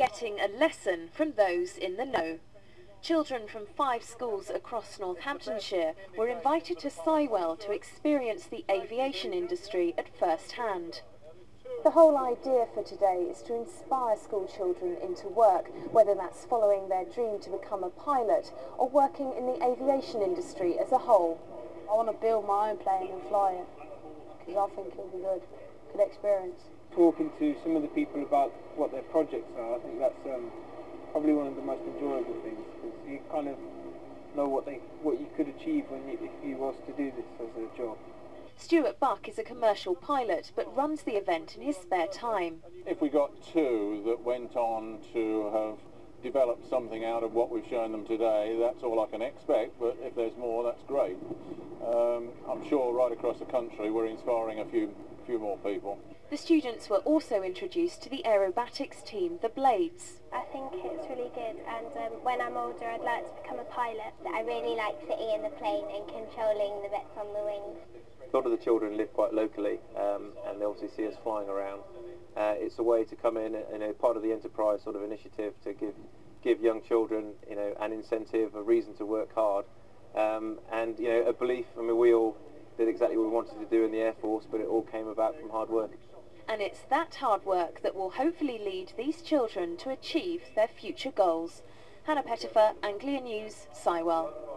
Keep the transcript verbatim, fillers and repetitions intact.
getting a lesson from those in the know. Children from five schools across Northamptonshire were invited to Sywell to experience the aviation industry at first hand. The whole idea for today is to inspire school children into work, whether that's following their dream to become a pilot or working in the aviation industry as a whole. I want to build my own plane and fly it, because I think it'll be good, good experience. Talking to some of the people about what their projects are, I think that's um, probably one of the most enjoyable things, because you kind of know what they, what you could achieve when you, if you was to do this as a job. Stuart Buck is a commercial pilot but runs the event in his spare time. If we got two that went on to have developed something out of what we've shown them today, that's all I can expect, but if there's more, that's great. Um, I'm sure right across the country we're inspiring a few, few more people. The students were also introduced to the aerobatics team, the Blades. I think it's really good, and um, when I'm older I'd like to become a pilot. I really like sitting in the plane and controlling the bits on the wings. A lot of the children live quite locally, um, and they obviously see us flying around. Uh, it's a way to come in, you know, part of the enterprise sort of initiative to give give young children, you know, an incentive, a reason to work hard, um, and you know, a belief. I mean, we all did exactly what we wanted to do in the Air Force, but it all came about from hard work. And it's that hard work that will hopefully lead these children to achieve their future goals. Hannah Pettifer, Anglia News, Sywell.